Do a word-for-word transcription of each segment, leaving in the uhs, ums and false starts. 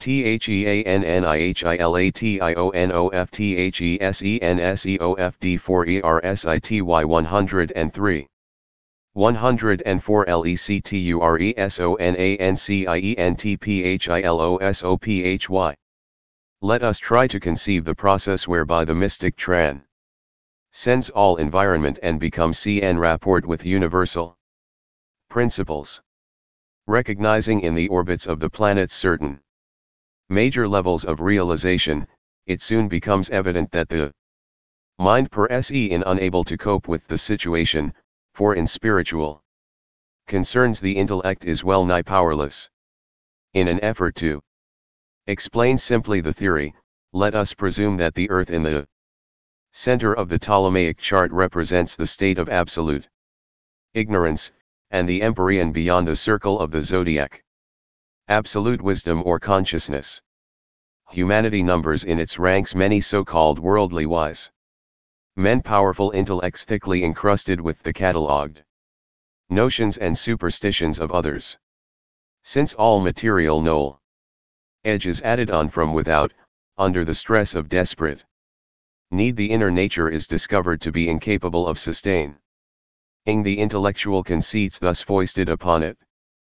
THENNIHILATIONOFTHESENSEOFD one hundred three. one hundred four LECTURESONANCIENTPHILOSOPHY. Let us try to conceive the process whereby the mystic tran sends all environment and becomes en rapport with universal principles. Recognizing in the orbits of the planets certain major levels of realization, it soon becomes evident that the mind per se is unable to cope with the situation, for in spiritual concerns the intellect is well nigh powerless. In an effort to explain simply the theory, let us presume that the Earth in the center of the Ptolemaic chart represents the state of absolute ignorance, and the empyrean beyond the circle of the zodiac absolute wisdom or consciousness. Humanity numbers in its ranks many so-called worldly wise men, powerful intellects thickly encrusted with the catalogued notions and superstitions of others. Since all material knowledge is added on from without, under the stress of desperate need, the inner nature is discovered to be incapable of sustaining the intellectual conceits thus foisted upon it.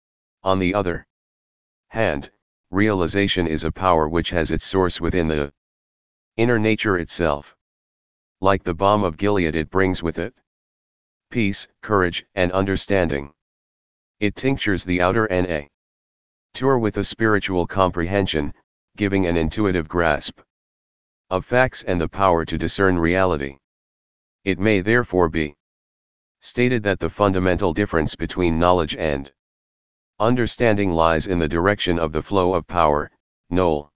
On the other hand, realization is a power which has its source within the inner nature itself. Like the balm of Gilead, it brings with it peace, courage, and understanding. It tinctures the outer nature with a spiritual comprehension, giving an intuitive grasp of facts and the power to discern reality. It may therefore be stated that the fundamental difference between knowledge and understanding lies in the direction of the flow of power, knowledge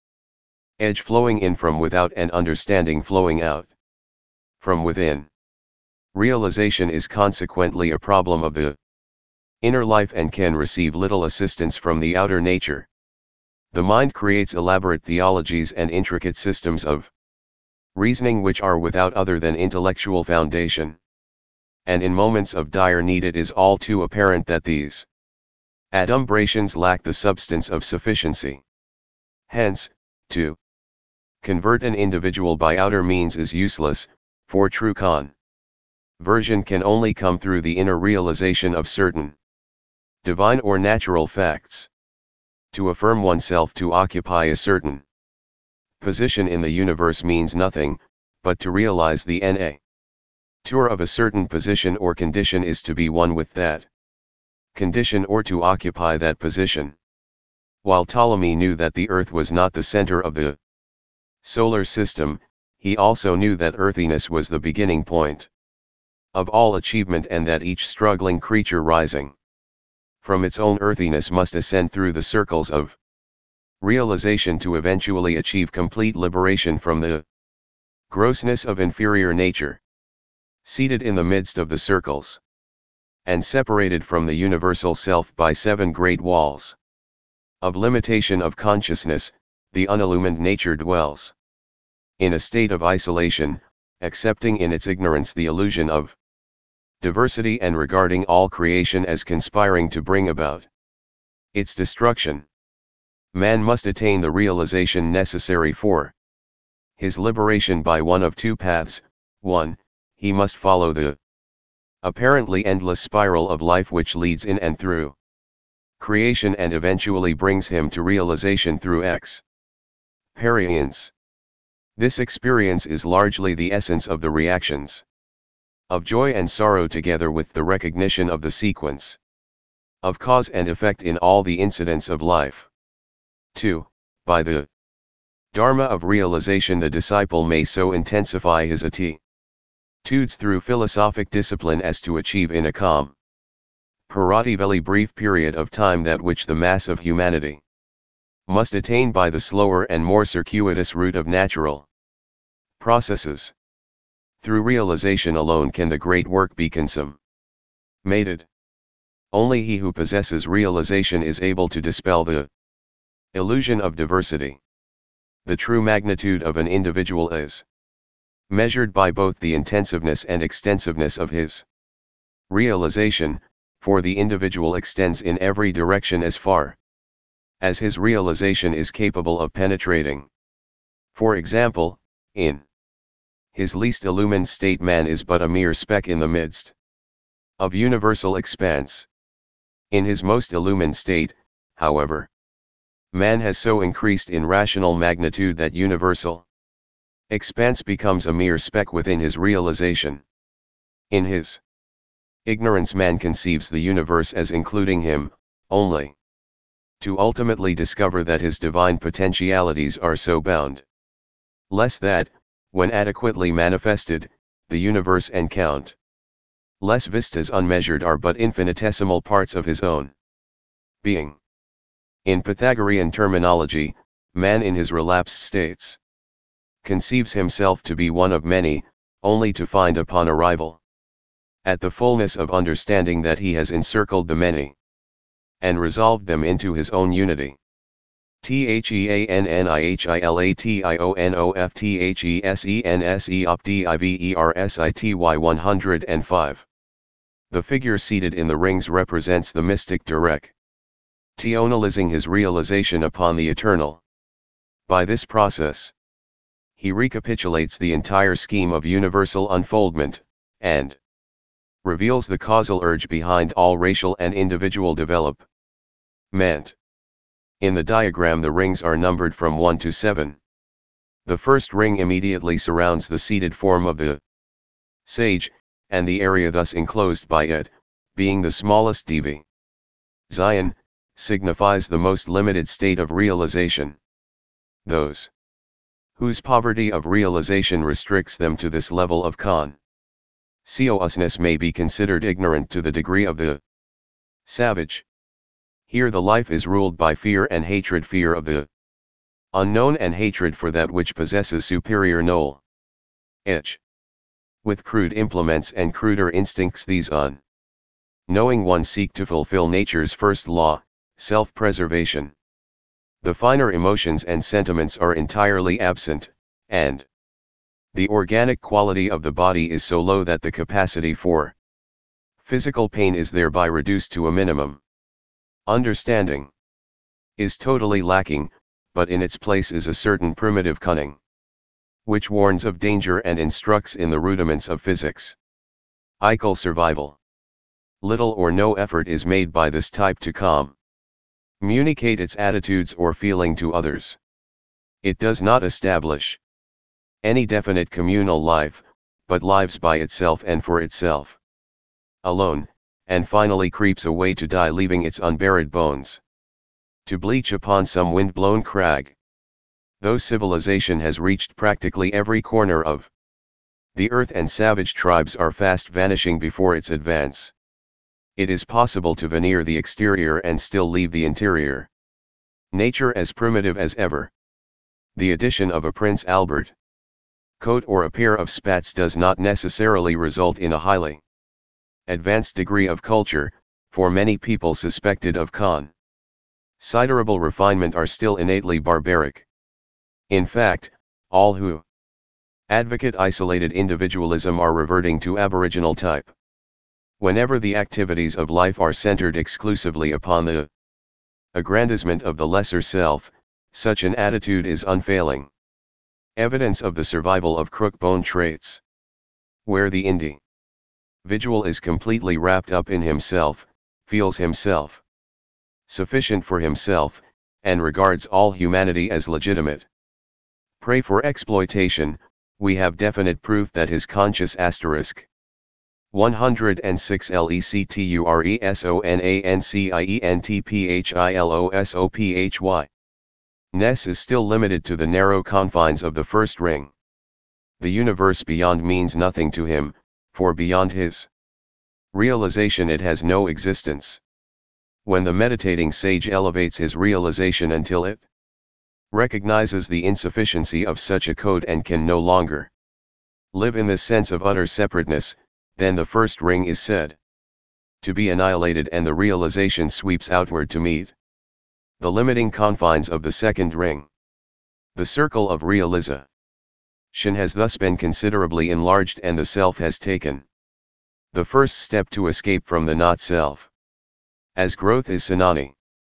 flowing in from without and understanding flowing out from within. Realization is consequently a problem of the inner life and can receive little assistance from the outer nature. The mind creates elaborate theologies and intricate systems of reasoning which are without other than intellectual foundation. And in moments of dire need it is all too apparent that these adumbrations lack the substance of sufficiency. Hence, to convert an individual by outer means is useless, for true conversion can only come through the inner realization of certain divine or natural facts. To affirm oneself to occupy a certain position in the universe means nothing, but to realize the nature of a certain position or condition is to be one with that condition or to occupy that position. While Ptolemy knew that the Earth was not the center of the solar system, he also knew that earthiness was the beginning point of all achievement, and that each struggling creature rising from its own earthiness must ascend through the circles of realization to eventually achieve complete liberation from the grossness of inferior nature. Seated in the midst of the circles, and separated from the universal self by seven great walls of limitation of consciousness, the unillumined nature dwells in a state of isolation, accepting in its ignorance the illusion of diversity and regarding all creation as conspiring to bring about its destruction. Man must attain the realization necessary for his liberation by one of two paths. one. He must follow the apparently endless spiral of life which leads in and through creation and eventually brings him to realization through experience. This experience is largely the essence of the reactions of joy and sorrow, together with the recognition of the sequence of cause and effect in all the incidents of life. two. By the Dharma of realization the disciple may so intensify his attitudes through philosophic discipline as to achieve in a calm, comparatively brief period of time that which the mass of humanity must attain by the slower and more circuitous route of natural processes. Through realization alone can the great work be consummated. Only he who possesses realization is able to dispel the illusion of diversity. The true magnitude of an individual is measured by both the intensiveness and extensiveness of his realization, for the individual extends in every direction as far as his realization is capable of penetrating. For example, in his least illumined state man is but a mere speck in the midst of universal expanse. In his most illumined state, however, man has so increased in rational magnitude that universal expanse becomes a mere speck within his realization. In his ignorance man conceives the universe as including him, only to ultimately discover that his divine potentialities are so bound less that, when adequately manifested, the universe and count less vistas unmeasured are but infinitesimal parts of his own being. In Pythagorean terminology, man in his relapsed states conceives himself to be one of many, only to find upon arrival at the fullness of understanding that he has encircled the many and resolved them into his own unity. Theannihilationofthenseoptiversity one hundred five. The figure seated in the rings represents the mystic Direk, tionalizing his realization upon the eternal. By this process, he recapitulates the entire scheme of universal unfoldment, and reveals the causal urge behind all racial and individual development. In the diagram the rings are numbered from one to seven. The first ring immediately surrounds the seated form of the sage, and the area thus enclosed by it, being the smallest divi Zion, signifies the most limited state of realization. Those whose poverty of realization restricts them to this level of consciousness may be considered ignorant to the degree of the savage. Here the life is ruled by fear and hatred, fear of the unknown and hatred for that which possesses superior knowledge. With crude implements and cruder instincts these unknowing ones seek to fulfill nature's first law, self-preservation. The finer emotions and sentiments are entirely absent, and the organic quality of the body is so low that the capacity for physical pain is thereby reduced to a minimum. Understanding is totally lacking, but in its place is a certain primitive cunning, which warns of danger and instructs in the rudiments of physics. Eichel survival. Little or no effort is made by this type to communicate its attitudes or feeling to others. It does not establish any definite communal life, but lives by itself and for itself alone, and finally creeps away to die, leaving its unburied bones to bleach upon some wind-blown crag. Though civilization has reached practically every corner of the earth and savage tribes are fast vanishing before its advance, it is possible to veneer the exterior and still leave the interior nature as primitive as ever. The addition of a Prince Albert coat or a pair of spats does not necessarily result in a highly advanced degree of culture, for many people suspected of considerable refinement are still innately barbaric. In fact, all who advocate isolated individualism are reverting to aboriginal type. Whenever the activities of life are centered exclusively upon the aggrandizement of the lesser self, such an attitude is unfailing evidence of the survival of crook-bone traits. Where the individual is completely wrapped up in himself, feels himself sufficient for himself, and regards all humanity as legitimate prey for exploitation, we have definite proof that his conscious asterisk one hundred six lecturesonancientphilosophy ness is still limited to the narrow confines of the first ring. The universe beyond means nothing to him, for beyond his realization it has no existence. When the meditating sage elevates his realization until it recognizes the insufficiency of such a code and can no longer live in this sense of utter separateness, then the first ring is said to be annihilated and the realization sweeps outward to meet the limiting confines of the second ring. The circle of realization has thus been considerably enlarged and the self has taken the first step to escape from the not-self. As growth is synony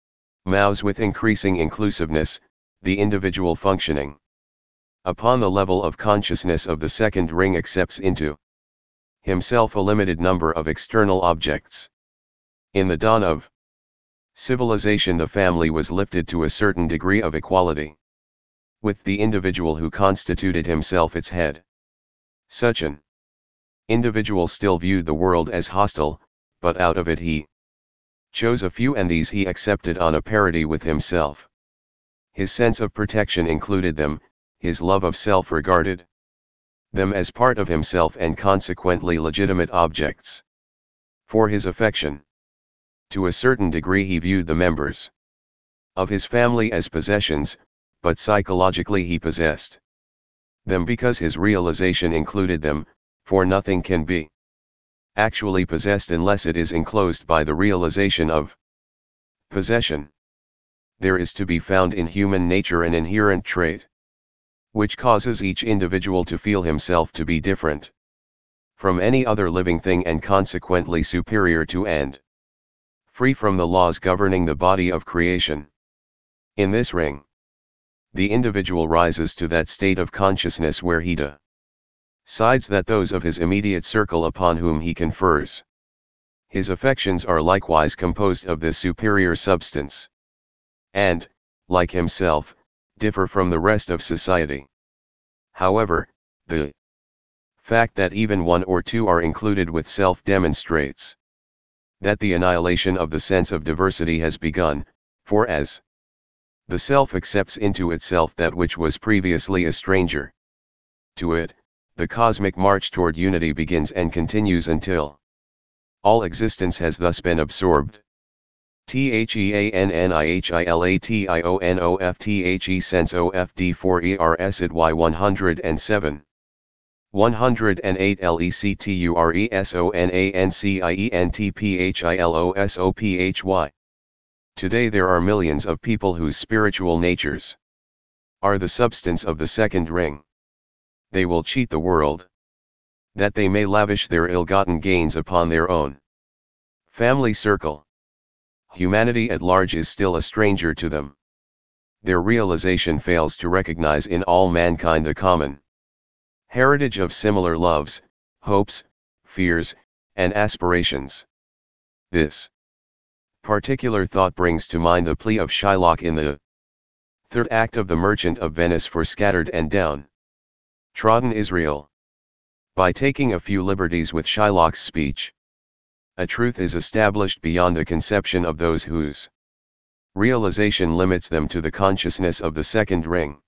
Mao's with increasing inclusiveness, the individual functioning upon the level of consciousness of the second ring accepts into himself a limited number of external objects. In the dawn of civilization, the family was lifted to a certain degree of equality with the individual who constituted himself its head. Such an individual still viewed the world as hostile, but out of it he chose a few, and these he accepted on a parity with himself. His sense of protection included them, his love of self regarded them as part of himself and consequently legitimate objects for his affection. To a certain degree he viewed the members of his family as possessions, but psychologically he possessed them because his realization included them, for nothing can be actually possessed unless it is enclosed by the realization of possession. There is to be found in human nature an inherent trait which causes each individual to feel himself to be different from any other living thing and consequently superior to and free from the laws governing the body of creation. In this ring, the individual rises to that state of consciousness where he decides that those of his immediate circle upon whom he confers his affections are likewise composed of this superior substance, and, like himself, differ from the rest of society. However, the fact that even one or two are included with self demonstrates that the annihilation of the sense of diversity has begun, for as the self accepts into itself that which was previously a stranger to it, the cosmic march toward unity begins and continues until all existence has thus been absorbed. THEANNIHILATIONOFTHE sense O F D four E R S at Y one hundred seven. one hundred eight LECTURESONANCIENTPHILOSOPHY. Today there are millions of people whose spiritual natures are the substance of the second ring. They will cheat the world, that they may lavish their ill-gotten gains upon their own family circle. Humanity at large is still a stranger to them. Their realization fails to recognize in all mankind the common heritage of similar loves, hopes, fears, and aspirations. This particular thought brings to mind the plea of Shylock in the third act of The Merchant of Venice for scattered and down-trodden Israel. By taking a few liberties with Shylock's speech, a truth is established beyond the conception of those whose realization limits them to the consciousness of the second ring.